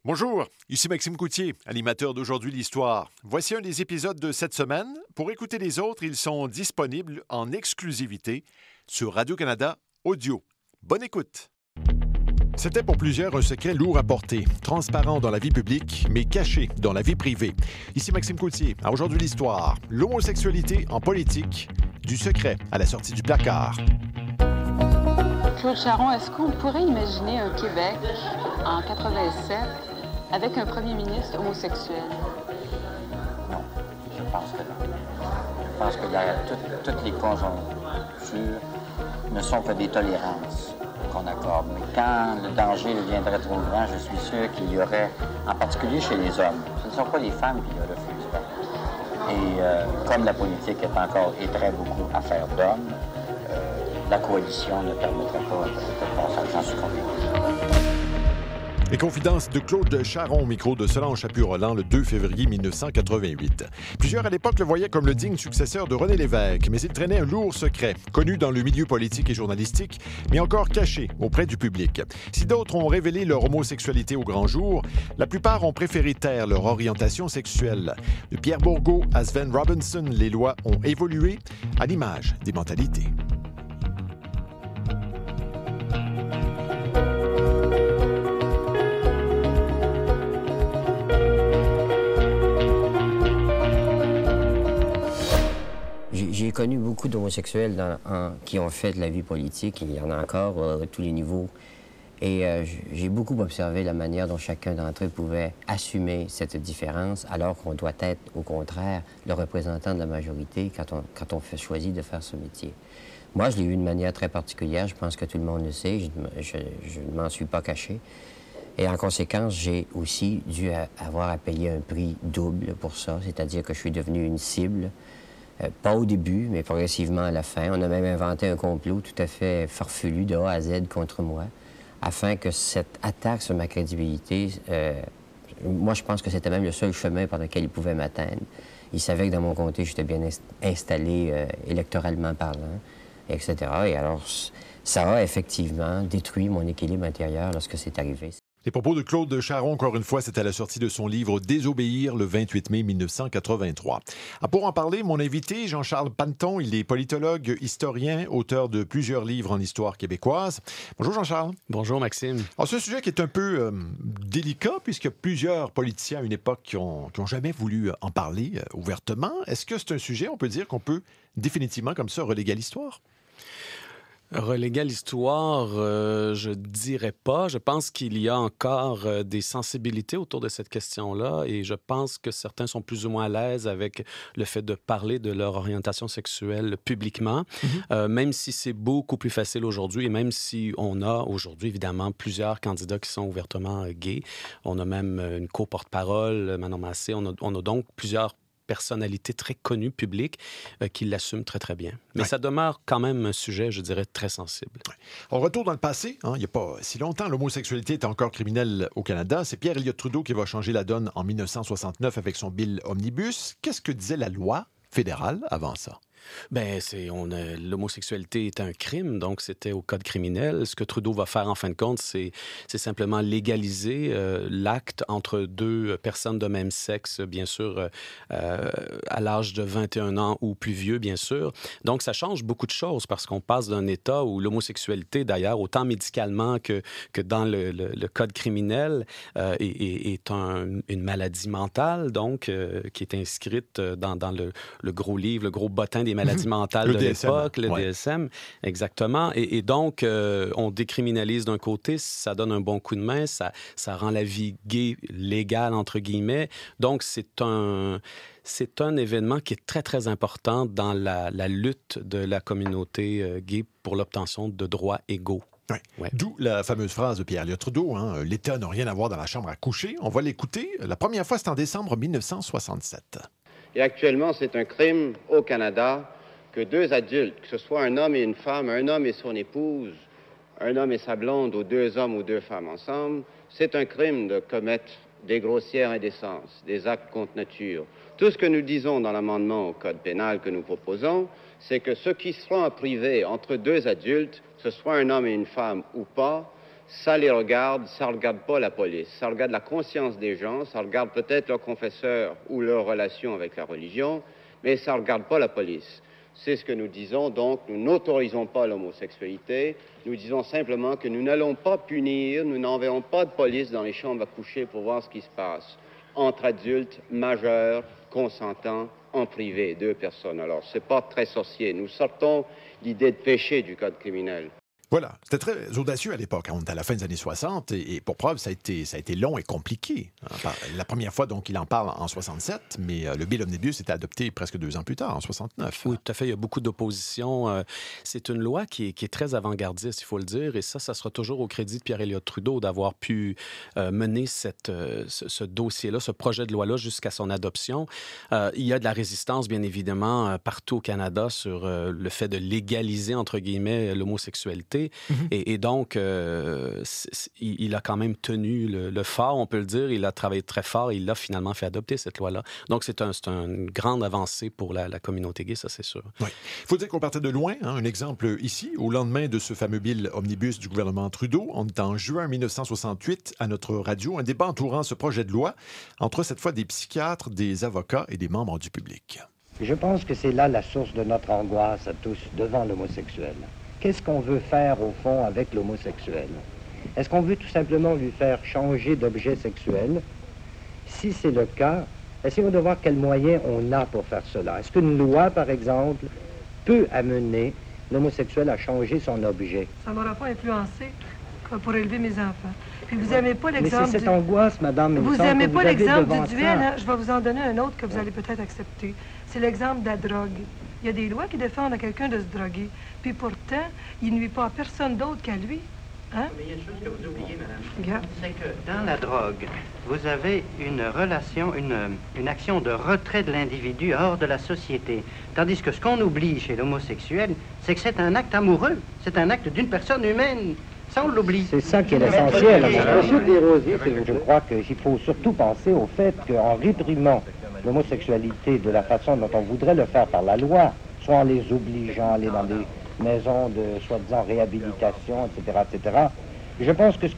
Bonjour, ici Maxime Coutier, animateur d'Aujourd'hui l'Histoire. Voici un des épisodes de cette semaine. Pour écouter les autres, ils sont disponibles en exclusivité sur Radio-Canada Audio. Bonne écoute! C'était pour plusieurs un secret lourd à porter, transparent dans la vie publique, mais caché dans la vie privée. Ici Maxime Coutier, à Aujourd'hui l'Histoire. L'homosexualité en politique, du secret à la sortie du placard. Claude Charron, est-ce qu'on pourrait imaginer un Québec en 87 avec un premier ministre homosexuel? Non, je pense que non. Je pense que toutes les conjonctures ne sont que des tolérances qu'on accorde. Mais quand le danger deviendrait trop grand, je suis sûr qu'il y aurait, en particulier chez les hommes, ce ne sont pas les femmes qui le refusent pas. Et comme la politique est très beaucoup affaire d'hommes, la coalition ne permettrait pas de passer, j'en suis convaincu. Les confidences de Claude Charron au micro de Solange Chaput-Roland le 2 février 1988. Plusieurs à l'époque le voyaient comme le digne successeur de René Lévesque, mais il traînait un lourd secret, connu dans le milieu politique et journalistique, mais encore caché auprès du public. Si d'autres ont révélé leur homosexualité au grand jour, la plupart ont préféré taire leur orientation sexuelle. De Pierre Bourgault à Sven Robinson, les lois ont évolué à l'image des mentalités. J'ai connu beaucoup d'homosexuels qui ont fait de la vie politique. Il y en a encore à tous les niveaux. Et j'ai beaucoup observé la manière dont chacun d'entre eux pouvait assumer cette différence, alors qu'on doit être, au contraire, le représentant de la majorité quand on choisit de faire ce métier. Moi, je l'ai eu d'une manière très particulière. Je pense que tout le monde le sait. Je ne m'en suis pas caché. Et en conséquence, j'ai aussi dû avoir à payer un prix double pour ça, c'est-à-dire que je suis devenu une cible. Pas au début, mais progressivement à la fin. On a même inventé un complot tout à fait farfelu de A à Z contre moi, afin que cette attaque sur ma crédibilité, moi je pense que c'était même le seul chemin par lequel ils pouvaient m'atteindre. Ils savaient que dans mon comté, j'étais bien installé électoralement parlant, etc. Et alors, ça a effectivement détruit mon équilibre intérieur lorsque c'est arrivé. Les propos de Claude Charron, encore une fois, c'est à la sortie de son livre « Désobéir » le 28 mai 1983. Pour en parler, mon invité, Jean-Charles Panneton, il est politologue, historien, auteur de plusieurs livres en histoire québécoise. Bonjour Jean-Charles. Bonjour Maxime. Alors, c'est un sujet qui est un peu délicat, puisque plusieurs politiciens à une époque qui ont jamais voulu en parler ouvertement. Est-ce que c'est un sujet, on peut dire, qu'on peut définitivement, comme ça, reléguer à l'histoire? Reléguer à l'histoire, je dirais pas. Je pense qu'il y a encore des sensibilités autour de cette question-là et je pense que certains sont plus ou moins à l'aise avec le fait de parler de leur orientation sexuelle publiquement, même si c'est beaucoup plus facile aujourd'hui et même si on a aujourd'hui, évidemment, plusieurs candidats qui sont ouvertement gays. On a même une co-porte-parole, Manon Massé. On a donc plusieurs personnalité très connue, publique, qui l'assume très, très bien. Mais ça demeure quand même un sujet, je dirais, très sensible. On retourne dans le passé. Il n'y a pas si longtemps, l'homosexualité était encore criminelle au Canada. C'est Pierre Elliott Trudeau qui va changer la donne en 1969 avec son Bill Omnibus. Qu'est-ce que disait la loi fédérale avant ça? Bien, l'homosexualité est un crime, donc c'était au code criminel. Ce que Trudeau va faire, en fin de compte, c'est simplement légaliser l'acte entre deux personnes de même sexe, bien sûr, à l'âge de 21 ans ou plus vieux, bien sûr. Donc, ça change beaucoup de choses parce qu'on passe d'un état où l'homosexualité, d'ailleurs, autant médicalement que dans le code criminel, est une maladie mentale, donc, qui est inscrite dans le gros livre, le gros bottin des maladies mentales de l'époque, le DSM, exactement. Et donc, on décriminalise d'un côté, ça donne un bon coup de main, ça rend la vie gay légale, entre guillemets. Donc, c'est un événement qui est très, très important dans la lutte de la communauté gay pour l'obtention de droits égaux. Oui. Ouais. D'où la fameuse phrase de Pierre Elliott Trudeau, l'État n'a rien à voir dans la chambre à coucher. On va l'écouter. La première fois, c'est en décembre 1967. Et actuellement, c'est un crime au Canada que deux adultes, que ce soit un homme et une femme, un homme et son épouse, un homme et sa blonde, ou deux hommes ou deux femmes ensemble, c'est un crime de commettre des grossières indécences, des actes contre nature. Tout ce que nous disons dans l'amendement au Code pénal que nous proposons, c'est que ce qui sera en privé entre deux adultes, que ce soit un homme et une femme ou pas, ça les regarde, ça ne regarde pas la police. Ça regarde la conscience des gens, ça regarde peut-être leur confesseur ou leur relation avec la religion, mais ça ne regarde pas la police. C'est ce que nous disons, donc nous n'autorisons pas l'homosexualité. Nous disons simplement que nous n'allons pas punir, nous n'enverrons pas de police dans les chambres à coucher pour voir ce qui se passe entre adultes, majeurs, consentants, en privé, 2 personnes. Alors, c'est pas très sorcier. Nous sortons l'idée de péché du code criminel. Voilà, c'était très audacieux à l'époque. On est à la fin des années 60 et pour preuve, ça a été long et compliqué. La première fois, donc, il en parle en 67, mais le Bill Omnibus était adopté presque 2 ans plus tard, en 69. Oui, tout à fait. Il y a beaucoup d'opposition. C'est une loi qui est très avant-gardiste, il faut le dire, et ça sera toujours au crédit de Pierre-Éliott Trudeau d'avoir pu mener ce dossier-là, ce projet de loi-là jusqu'à son adoption. Il y a de la résistance, bien évidemment, partout au Canada sur le fait de légaliser, entre guillemets, l'homosexualité. Et donc, il a quand même tenu le fort, on peut le dire. Il a travaillé très fort et il a finalement fait adopter cette loi-là. Donc, c'est une grande avancée pour la communauté gay, ça, c'est sûr. Oui. Il faut dire qu'on partait de loin. Un exemple ici, au lendemain de ce fameux bill omnibus du gouvernement Trudeau, on est en juin 1968 à notre radio, un débat entourant ce projet de loi entre cette fois des psychiatres, des avocats et des membres du public. Je pense que c'est là la source de notre angoisse à tous devant l'homosexuel. Qu'est-ce qu'on veut faire, au fond, avec l'homosexuel? Est-ce qu'on veut tout simplement lui faire changer d'objet sexuel? Si c'est le cas, essayons de voir quels moyens on a pour faire cela. Est-ce qu'une loi, par exemple, peut amener l'homosexuel à changer son objet? Ça ne m'aura pas influencé pour élever mes enfants. Puis vous n'aimez pas l'exemple Mais c'est cette angoisse, madame. Vous n'aimez pas l'exemple du duel, hein? Je vais vous en donner un autre que vous allez peut-être accepter. C'est l'exemple de la drogue. Il y a des lois qui défendent à quelqu'un de se droguer. Puis pourtant, il ne nuit pas à personne d'autre qu'à lui. Hein? Mais il y a une chose que vous oubliez, madame. C'est que dans la drogue, vous avez une relation, une action de retrait de l'individu hors de la société. Tandis que ce qu'on oublie chez l'homosexuel, c'est que c'est un acte amoureux. C'est un acte d'une personne humaine. Ça, on l'oublie. C'est ça qui est l'essentiel. Monsieur Desrosiers, je crois qu'il faut surtout penser au fait qu'en réprimant l'homosexualité de la façon dont on voudrait le faire par la loi, soit en les obligeant à aller dans des maisons de soi-disant réhabilitation, etc., je pense que ce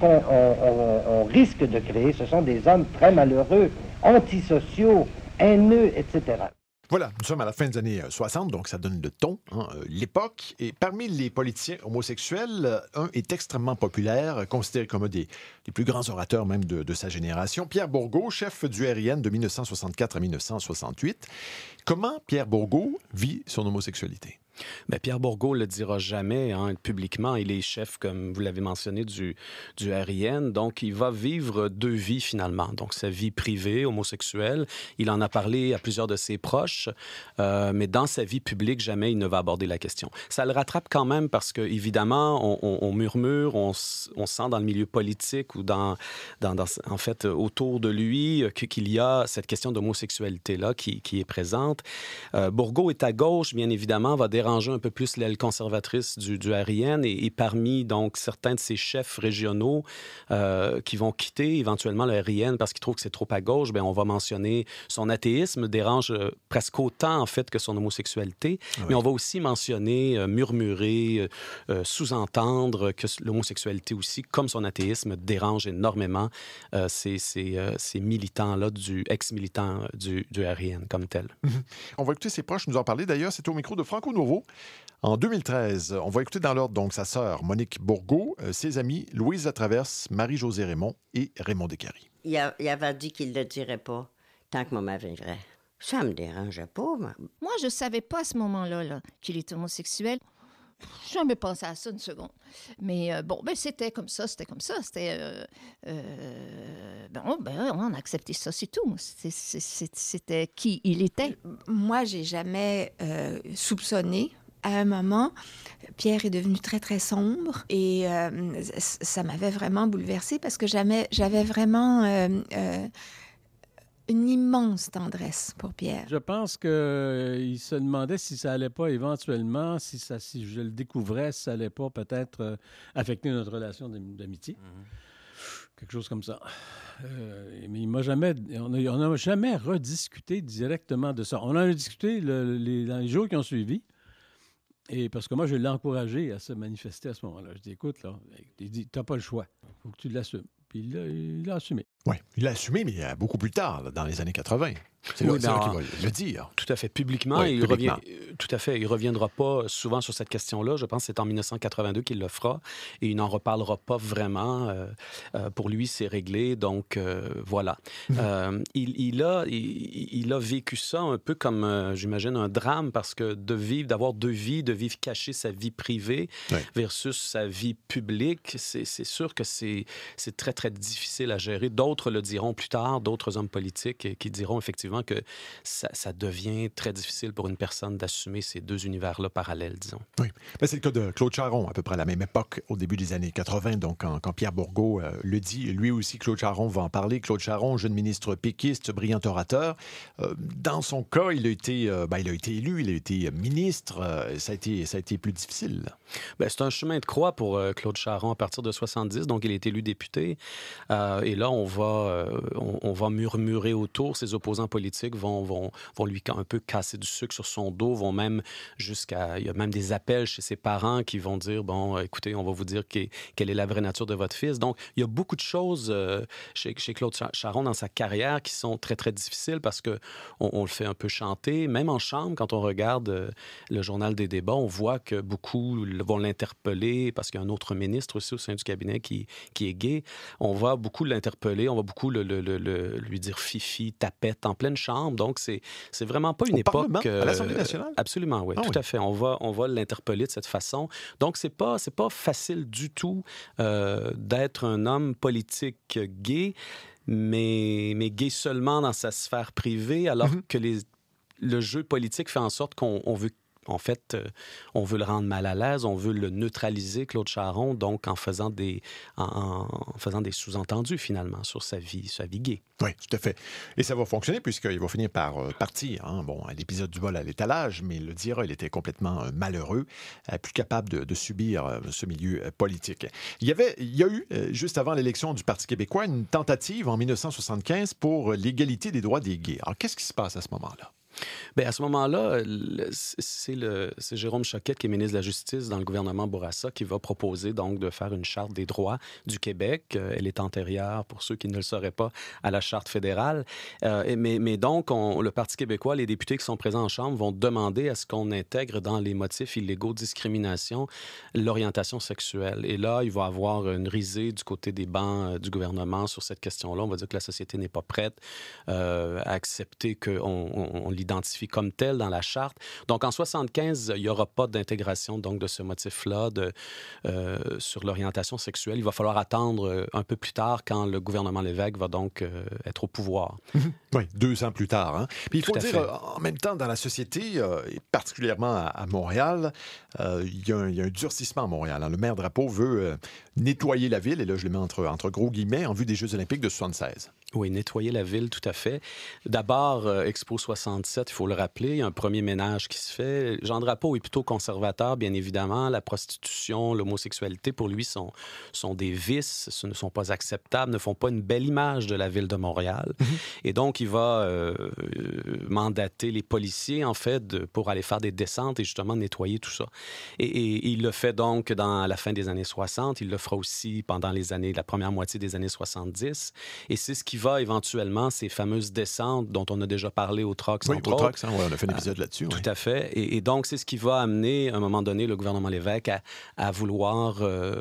qu'on risque de créer, ce sont des hommes très malheureux, antisociaux, haineux, etc. Voilà, nous sommes à la fin des années 60, donc ça donne le ton, l'époque. Et parmi les politiciens homosexuels, un est extrêmement populaire, considéré comme un des plus grands orateurs même de sa génération, Pierre Bourgault, chef du RIN de 1964 à 1968. Comment Pierre Bourgault vit son homosexualité? Bien, Pierre Bourgault ne le dira jamais publiquement. Il est chef, comme vous l'avez mentionné, du RIN. Donc, il va vivre 2 vies, finalement. Donc, sa vie privée, homosexuelle. Il en a parlé à plusieurs de ses proches. Mais dans sa vie publique, jamais il ne va aborder la question. Ça le rattrape quand même parce que, évidemment, on murmure, on sent dans le milieu politique ou en fait, autour de lui, qu'il y a cette question d'homosexualité-là qui est présente. Bourgault est à gauche, bien évidemment, va déranger un peu plus l'aile conservatrice du RIN et parmi donc certains de ses chefs régionaux qui vont quitter éventuellement le RIN parce qu'ils trouvent que c'est trop à gauche, bien, on va mentionner son athéisme, dérange presque autant en fait que son homosexualité, mais on va aussi mentionner, murmurer, sous-entendre que l'homosexualité aussi, comme son athéisme, dérange énormément ces militants-là, ex-militants du RIN comme tel. On va écouter ses proches nous en parler. D'ailleurs, c'est au micro de Franco Novo. En 2013, on va écouter dans l'ordre donc sa sœur Monique Bourgault, ses amis Louise Latraverse, Marie-Josée Raymond et Raymond Descaries. Il avait dit qu'il ne le dirait pas tant que maman vivrait. Ça me dérangeait pas. Moi, je savais pas à ce moment-là qu'il était homosexuel. J'ai jamais pensé à ça une seconde. Mais c'était comme ça. On a accepté ça, c'est tout. C'était qui il était. Moi, j'ai jamais soupçonné. À un moment, Pierre est devenu très, très sombre et ça m'avait vraiment bouleversée parce que j'avais vraiment une immense tendresse pour Pierre. Je pense qu'il se demandait si ça allait pas éventuellement, si je le découvrais, si ça allait pas peut-être affecter notre relation d'amitié. Mm-hmm. Quelque chose comme ça. Mais on n'a jamais rediscuté directement de ça. On en a discuté dans les jours qui ont suivi. Et parce que moi, je l'ai encouragé à se manifester à ce moment-là. Je dis, écoute, là, il dit, t'as pas le choix. Il faut que tu l'assumes. Puis il l'a assumé. Oui, il l'a assumé, mais beaucoup plus tard, là, dans les années 80. C'est là qu'il va le dire. Tout à fait. Publiquement, oui, publiquement. Tout à fait. Il ne reviendra pas souvent sur cette question-là. Je pense que c'est en 1982 qu'il le fera et il n'en reparlera pas vraiment. Pour lui, c'est réglé. Donc, voilà. Il a vécu ça un peu comme, j'imagine, un drame parce que d'avoir deux vies, de vivre caché sa vie privée versus sa vie publique, c'est sûr que c'est très, très difficile à gérer. D'autres le diront plus tard, d'autres hommes politiques qui diront effectivement que ça devient très difficile pour une personne d'assumer ces deux univers-là parallèles, disons. Oui. Ben, c'est le cas de Claude Charron, à peu près à la même époque, au début des années 80. Donc, quand Pierre Bourgault le dit, lui aussi, Claude Charron va en parler. Claude Charron, jeune ministre péquiste, brillant orateur. Dans son cas, il a été élu, il a été ministre. Ça a été plus difficile. Ben, c'est un chemin de croix pour Claude Charron à partir de 70. Donc, il est élu député. Et là, on va murmurer autour. Ses opposants politiques vont lui un peu casser du sucre sur son dos, vont même il y a même des appels chez ses parents qui vont dire, bon, écoutez, on va vous dire quelle est la vraie nature de votre fils. Donc, il y a beaucoup de choses chez Claude Charron dans sa carrière qui sont très, très difficiles parce qu'on le fait un peu chanter. Même en chambre, quand on regarde le journal des débats, on voit que beaucoup vont l'interpeller parce qu'il y a un autre ministre aussi au sein du cabinet qui est gay. On va beaucoup l'interpeller, on va beaucoup lui dire fifi, tapette en pleine chambre. Donc, c'est vraiment pas une époque... à l'Assemblée nationale? Absolument, oui, tout à fait. On va l'interpeller de cette façon. Donc, c'est pas facile du tout d'être un homme politique gay, mais gay seulement dans sa sphère privée, alors que le jeu politique fait en sorte qu'on veut... En fait, on veut le rendre mal à l'aise, on veut le neutraliser, Claude Charron, donc en faisant des sous-entendus, finalement, sur sa vie gay. Oui, tout à fait. Et ça va fonctionner puisqu'il va finir par partir. Bon, à l'épisode du vol à l'étalage, mais il le dira, il était complètement malheureux, plus capable de subir ce milieu politique. Il y a eu, juste avant l'élection du Parti québécois, une tentative en 1975 pour l'égalité des droits des gays. Alors, qu'est-ce qui se passe à ce moment-là? Bien, à ce moment-là, c'est Jérôme Choquette, qui est ministre de la Justice dans le gouvernement Bourassa, qui va proposer donc de faire une charte des droits du Québec. Elle est antérieure, pour ceux qui ne le sauraient pas, à la charte fédérale. Mais donc, le Parti québécois, les députés qui sont présents en Chambre vont demander à ce qu'on intègre dans les motifs illégaux de discrimination l'orientation sexuelle. Et là, il va y avoir une risée du côté des bancs du gouvernement sur cette question-là. On va dire que la société n'est pas prête à accepter qu'on identifie comme tel dans la charte. Donc, en 1975, il n'y aura pas d'intégration donc, de ce motif-là sur l'orientation sexuelle. Il va falloir attendre un peu plus tard quand le gouvernement Lévesque va donc être au pouvoir. Oui, 2 ans plus tard. Hein? Puis il faut dire, en même temps, dans la société, et particulièrement à Montréal, il y a un durcissement à Montréal. Hein? Le maire Drapeau veut nettoyer la ville, et là, je le mets entre gros guillemets, en vue des Jeux olympiques de 1976. Oui, nettoyer la ville, tout à fait. D'abord, Expo 67, il faut le rappeler, il y a un premier ménage qui se fait. Jean Drapeau est plutôt conservateur, bien évidemment. La prostitution, l'homosexualité, pour lui, sont des vices, ce ne sont pas acceptables, ne font pas une belle image de la ville de Montréal. Et donc, il va mandater les policiers, en fait, pour aller faire des descentes et justement nettoyer tout ça. Et il le fait donc dans la fin des années 60. Il le fera aussi pendant la première moitié des années 70. Et c'est ce qui va éventuellement, ces fameuses descentes dont on a déjà parlé au Trox, entre autres. Trox, hein, on a fait un épisode là-dessus. Tout à fait. Et donc, c'est ce qui va amener, à un moment donné, le gouvernement Lévesque à vouloir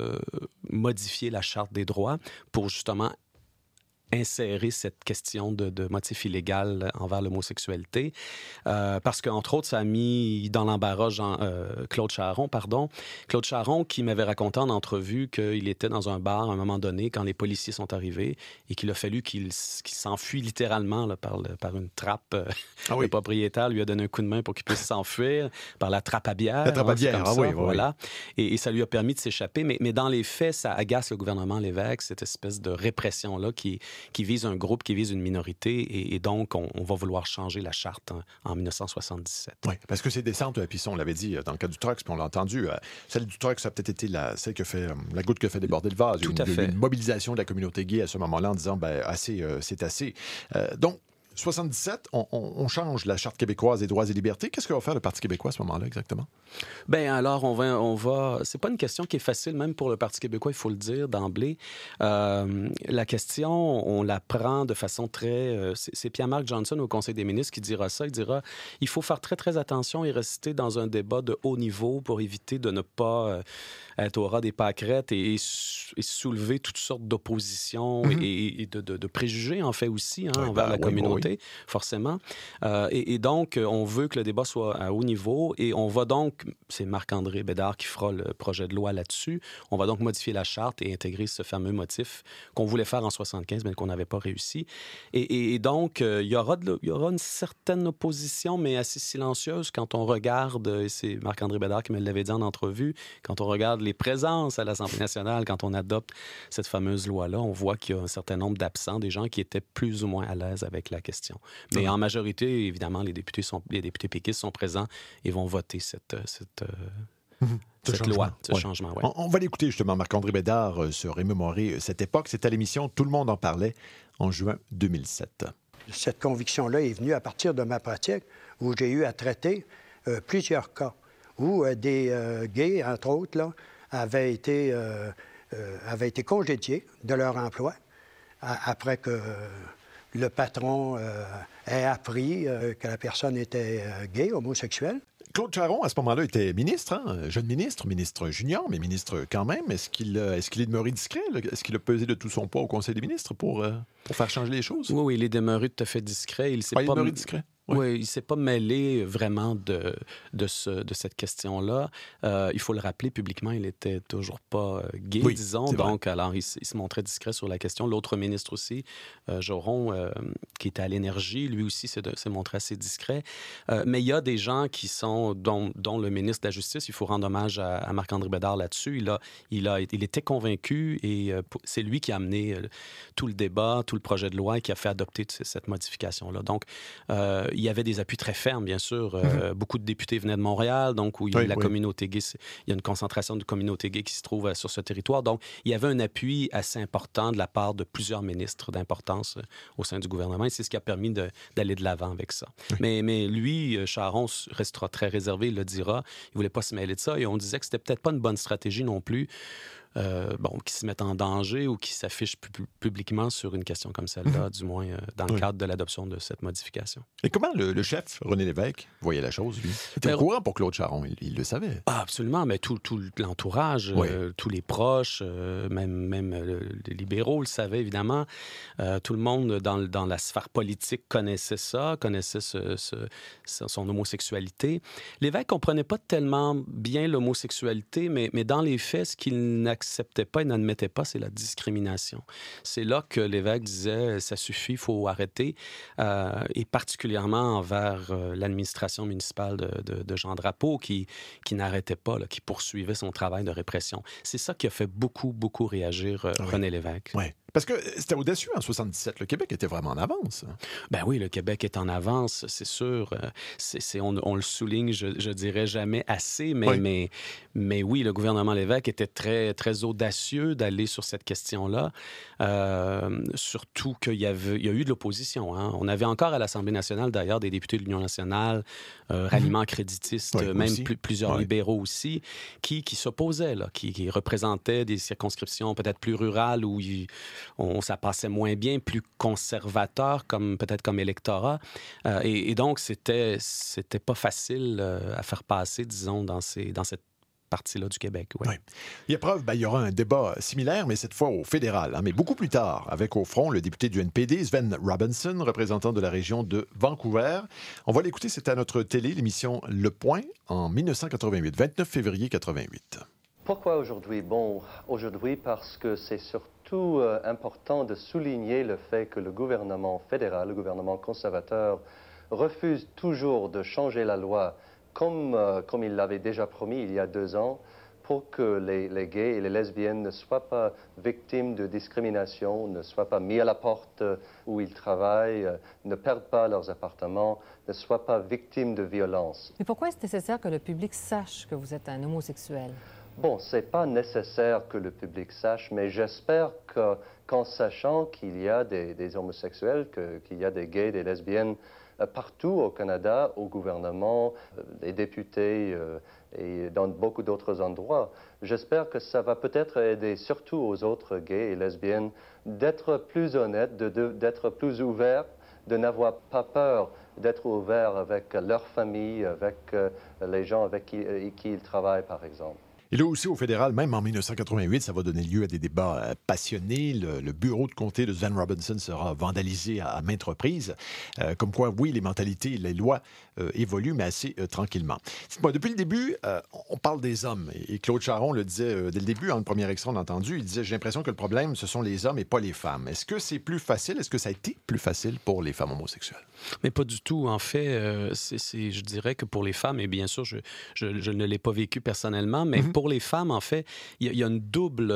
modifier la Charte des droits pour justement insérer cette question de motif illégal envers l'homosexualité. Parce qu'entre autres, ça a mis dans l'embarras Claude Charron, Claude Charron qui m'avait raconté en entrevue qu'il était dans un bar à un moment donné quand les policiers sont arrivés et qu'il a fallu qu'il s'enfuit littéralement là, par une trappe. Le propriétaire lui a donné un coup de main pour qu'il puisse s'enfuir par la trappe à bière. La trappe à bière, oui. Voilà. Et ça lui a permis de s'échapper. Mais dans les faits, ça agace le gouvernement Lévesque, cette espèce de répression-là qui vise un groupe, qui vise une minorité, et donc on va vouloir changer la charte en 1977. Oui, parce que ces descentes, puis on l'avait dit dans le cas du Trox, puis on l'a entendu, celle du Trox, ça a peut-être été celle qui a fait la goutte qui a fait déborder le vase. Tout à fait. Une mobilisation de la communauté gay à ce moment-là en disant, assez, c'est assez. Donc, 77, on change la Charte québécoise des droits et libertés. Qu'est-ce que va faire le Parti québécois à ce moment-là, exactement? Bien, alors, on va... C'est pas une question qui est facile, même pour le Parti québécois, il faut le dire d'emblée. La question, on la prend de façon très... c'est Pierre-Marc Johnson au Conseil des ministres qui dira ça. Il dira, il faut faire très, très attention et rester dans un débat de haut niveau pour éviter de ne pas être au ras des pâquerettes et soulever toutes sortes d'oppositions et de préjugés, en fait, aussi, envers la communauté, forcément. Et donc, on veut que le débat soit à haut niveau et on va donc, c'est Marc-André Bédard qui fera le projet de loi là-dessus, on va donc modifier la charte et intégrer ce fameux motif qu'on voulait faire en 75, mais qu'on n'avait pas réussi. Et donc, il y aura une certaine opposition, mais assez silencieuse quand on regarde, et c'est Marc-André Bédard qui me l'avait dit en entrevue, quand on regarde les présences à l'Assemblée nationale, quand on adopte cette fameuse loi-là, on voit qu'il y a un certain nombre d'absents, des gens qui étaient plus ou moins à l'aise avec la question. Mais en majorité, évidemment, les députés péquistes sont présents et vont voter cette loi, ce changement. Ouais. On va l'écouter justement, Marc-André Bédard, se remémorer cette époque. C'était à l'émission Tout le monde en parlait en juin 2007. Cette conviction-là est venue à partir de ma pratique où j'ai eu à traiter plusieurs cas où des gays, entre autres, là, avaient été congédiés de leur emploi après que le patron ait appris que la personne était gay, homosexuelle. Claude Charron, à ce moment-là, était ministre, jeune ministre junior, mais ministre quand même. Est-ce qu'il est demeuré discret? Est-ce qu'il a pesé de tout son poids au Conseil des ministres pour faire changer les choses? Oui, il est demeuré tout à fait discret. Il est demeuré discret? Oui, il ne s'est pas mêlé vraiment de cette question-là. Il faut le rappeler, publiquement, il n'était toujours pas gay, disons. Donc, alors, il se montrait discret sur la question. L'autre ministre aussi, Joron, qui était à l'Énergie, lui aussi s'est montré assez discret. Mais il y a des gens qui sont, dont le ministre de la Justice, il faut rendre hommage à Marc-André Bédard là-dessus. Il était convaincu et c'est lui qui a amené tout le débat, tout le projet de loi et qui a fait adopter cette modification-là. Donc, il y avait des appuis très fermes, bien sûr. Beaucoup de députés venaient de Montréal, donc où il y a la communauté gay, il y a une concentration de communauté gay qui se trouve sur ce territoire. Donc, il y avait un appui assez important de la part de plusieurs ministres d'importance au sein du gouvernement, et c'est ce qui a permis d'aller de l'avant avec ça. Mais lui, Charron restera très réservé, il le dira. Il ne voulait pas se mêler de ça, et on disait que c'était peut-être pas une bonne stratégie non plus. Qui se mettent en danger ou qui s'affichent publiquement sur une question comme celle-là, du moins dans le cadre de l'adoption de cette modification. Et comment le chef, René Lévesque, voyait la chose, lui? Il était au courant pour Claude Charron, il le savait. Ah, absolument, mais tout l'entourage, tous les proches, même les libéraux le savaient, évidemment. Tout le monde dans la sphère politique connaissait ça, connaissait son homosexualité. Lévesque ne comprenait pas tellement bien l'homosexualité, mais dans les faits, ce qu'il n'acceptait pas et n'admettait pas, c'est la discrimination. C'est là que Lévesque disait, ça suffit, il faut arrêter, et particulièrement envers l'administration municipale de Jean Drapeau, qui n'arrêtait pas, qui poursuivait son travail de répression. C'est ça qui a fait beaucoup, beaucoup réagir René Lévesque. Oui. Parce que c'était audacieux en 77. Le Québec était vraiment en avance. Ben oui, le Québec est en avance, c'est sûr. On le souligne, je dirais jamais assez, mais oui, le gouvernement Lévesque était très, très audacieux d'aller sur cette question-là. Surtout qu'il y a eu de l'opposition. On avait encore à l'Assemblée nationale, d'ailleurs, des députés de l'Union nationale, ralliement créditiste, même plusieurs libéraux aussi, qui s'opposaient, qui représentaient des circonscriptions peut-être plus rurales où ça passait moins bien, plus conservateur peut-être comme électorat. Et donc, c'était pas facile à faire passer, disons, dans cette partie-là du Québec. Oui. Il y a preuve, il y aura un débat similaire, mais cette fois au fédéral, mais beaucoup plus tard, avec au front le député du NPD, Sven Robinson, représentant de la région de Vancouver. On va l'écouter, c'était à notre télé, l'émission Le Point, en 1988, 29 février 88. Pourquoi aujourd'hui? Bon, aujourd'hui parce que c'est surtout important de souligner le fait que le gouvernement fédéral, le gouvernement conservateur, refuse toujours de changer la loi comme il l'avait déjà promis il y a 2 ans, pour que les gays et les lesbiennes ne soient pas victimes de discrimination, ne soient pas mis à la porte où ils travaillent, ne perdent pas leurs appartements, ne soient pas victimes de violences. Mais pourquoi est-ce nécessaire que le public sache que vous êtes un homosexuel? Bon, ce n'est pas nécessaire que le public sache, mais j'espère qu'en sachant qu'il y a des homosexuels, qu'il y a des gays, des lesbiennes partout au Canada, au gouvernement, des députés et dans beaucoup d'autres endroits, j'espère que ça va peut-être aider surtout aux autres gays et lesbiennes d'être plus honnêtes, d'être plus ouverts, de n'avoir pas peur d'être ouverts avec leur famille, avec les gens avec qui ils travaillent, par exemple. Et là aussi, au fédéral, même en 1988, ça va donner lieu à des débats passionnés. Le bureau de comté de Sven Robinson sera vandalisé à maintes reprises. Comme quoi, oui, les mentalités, les lois évoluent, mais assez tranquillement. Dites-moi, depuis le début, on parle des hommes. Et Claude Charron le disait dès le début, dans le premier extrait, on a entendu, il disait « J'ai l'impression que le problème, ce sont les hommes et pas les femmes ». Est-ce que c'est plus facile? Est-ce que ça a été plus facile pour les femmes homosexuelles? Mais pas du tout. En fait, je dirais que pour les femmes, et bien sûr, je ne l'ai pas vécu personnellement, mais pour les femmes, en fait, il y a une double,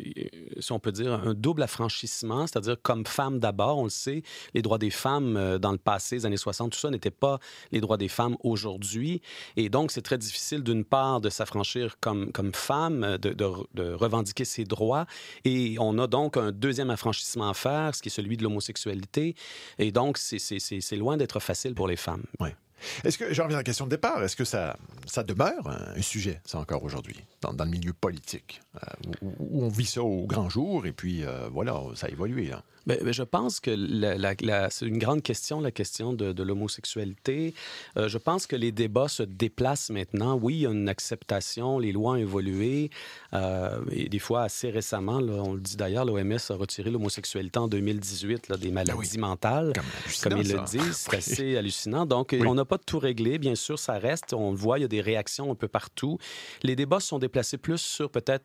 si on peut dire, un double affranchissement, c'est-à-dire comme femme d'abord, on le sait, les droits des femmes dans le passé, les années 60, tout ça n'était pas les droits des femmes aujourd'hui. Et donc, c'est très difficile, d'une part, de s'affranchir comme femme, de revendiquer ses droits. Et on a donc un deuxième affranchissement à faire, ce qui est celui de l'homosexualité. Et donc, c'est loin d'être facile pour les femmes. Oui. Est-ce que, j'en reviens à la question de départ, est-ce que ça demeure un sujet, ça encore aujourd'hui, dans le milieu politique, où on vit ça au grand jour et puis voilà, ça a évolué, là? Bien, je pense que c'est une grande question, la question de l'homosexualité. Je pense que les débats se déplacent maintenant. Oui, il y a une acceptation, les lois ont évolué. Et des fois, assez récemment, là, on le dit d'ailleurs, l'OMS a retiré l'homosexualité en 2018 là, des maladies mentales, comme ils le disent. C'est assez hallucinant. Donc, on n'a pas tout réglé. Bien sûr, ça reste. On le voit, il y a des réactions un peu partout. Les débats se sont déplacés plus sur peut-être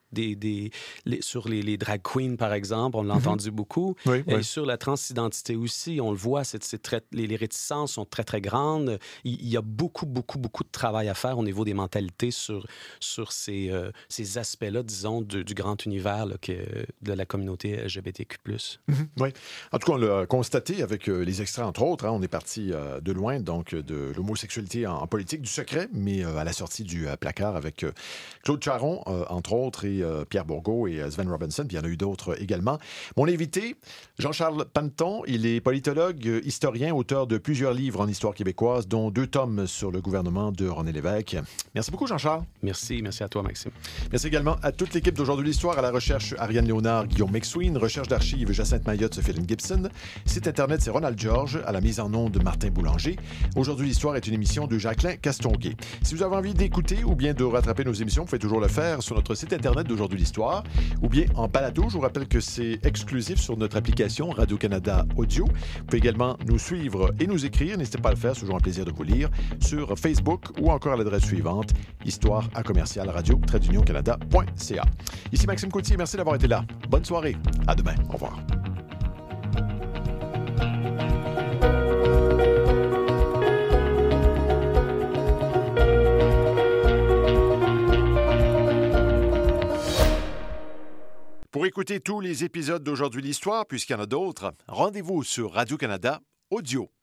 sur les drag queens, par exemple. On l'a entendu beaucoup. Et sur la transidentité aussi, on le voit, les réticences sont très, très grandes. Il y a beaucoup, beaucoup, beaucoup de travail à faire au niveau des mentalités sur ces aspects-là, disons, du grand univers là, de la communauté LGBTQ+. Oui. En tout cas, on l'a constaté avec les extraits, entre autres. On est parti de loin, donc, de l'homosexualité en politique, du secret, mais à la sortie du placard avec Claude Charron, entre autres, et Pierre Bourgault et Sven Robinson, puis il y en a eu d'autres également. Mon invité, Jean-Charles Panneton, il est politologue, historien, auteur de plusieurs livres en histoire québécoise, dont 2 tomes sur le gouvernement de René Lévesque. Merci beaucoup, Jean-Charles. Merci à toi, Maxime. Merci également à toute l'équipe d'Aujourd'hui l'Histoire, à la recherche Ariane Léonard, Guillaume McSween, recherche d'archives Jacinthe Mayotte, Sophie Gibson, site Internet c'est Ronald George, à la mise en onde de Martin Boulanger. Aujourd'hui l'Histoire est une émission de Jacqueline Castonguay. Si vous avez envie d'écouter ou bien de rattraper nos émissions, vous pouvez toujours le faire sur notre site Internet d'Aujourd'hui l'Histoire ou bien en balado. Je vous rappelle que c'est exclusif sur notre application Radio-Canada Audio. Vous pouvez également nous suivre et nous écrire. N'hésitez pas à le faire, c'est toujours un plaisir de vous lire, sur Facebook ou encore à l'adresse suivante, histoire@radio-canada.ca. Ici Maxime Coutier, merci d'avoir été là. Bonne soirée. À demain. Au revoir. Pour écouter tous les épisodes d'Aujourd'hui l'Histoire, puisqu'il y en a d'autres, rendez-vous sur Radio-Canada Audio.